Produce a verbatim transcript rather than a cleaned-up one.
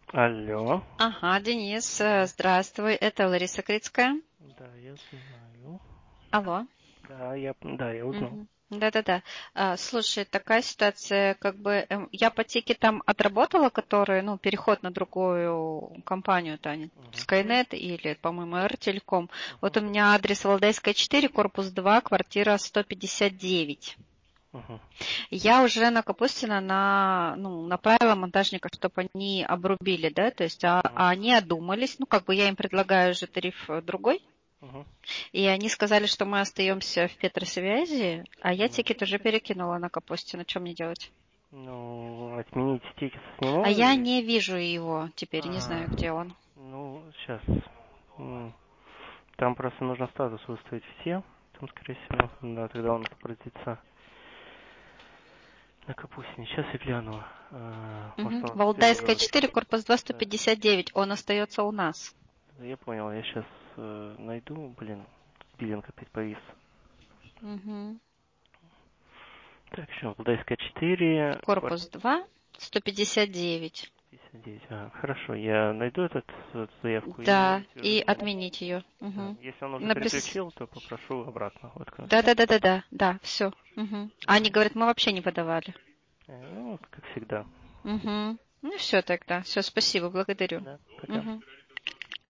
Алло. Ага, Денис, э, здравствуй, это Лариса Крицкая. Да, я знаю. Алло. Да, я, да, я узнал. Мгм. Да-да-да. А, слушай, такая ситуация, как бы эм, я по тике там отработала, который, ну, переход на другую компанию, Таня, Угу, Skynet или, по-моему, Эр-Телеком. Вот угу, у меня адрес Валдайская, четыре, корпус два, квартира сто пятьдесят девять. угу. Я уже на Капустина на, ну, направила монтажника, чтобы они обрубили, да, то есть, а, Угу, а они одумались, ну, как бы я им предлагаю же тариф э, другой, угу. и они сказали, что мы остаемся в Петросвязи, а я Ну, тикет уже перекинула на Капустина, что мне делать? ну, отменить тикет с А него я и... не вижу его теперь, не А, знаю, где он. ну, сейчас. Там просто нужно статус выставить все. Там, скорее всего, да, тогда он обратится на Капустине. Сейчас я гляну. А, может, Угу. он Валдайская, перевел. четыре, корпус два, сто Да, пятьдесят девять, он остается у нас. я понял. Я сейчас э, найду. Блин, биллинг опять повис. Угу. Так, еще Владайская четыре, Корпус два, сто пятьдесят девять. пятьдесят девять. А, хорошо, я найду этот, эту заявку и Да, и свяжусь с ним. отменить ее. Да. Угу. Если он уже Напис... переключил, то попрошу обратно воткнуть. Да, да, да, да, да, да, все. Угу. Они Мгм. говорят, мы вообще не подавали. Э, Ну, как всегда. Угу. Ну все тогда. Все, спасибо, благодарю. Да, пока. Угу.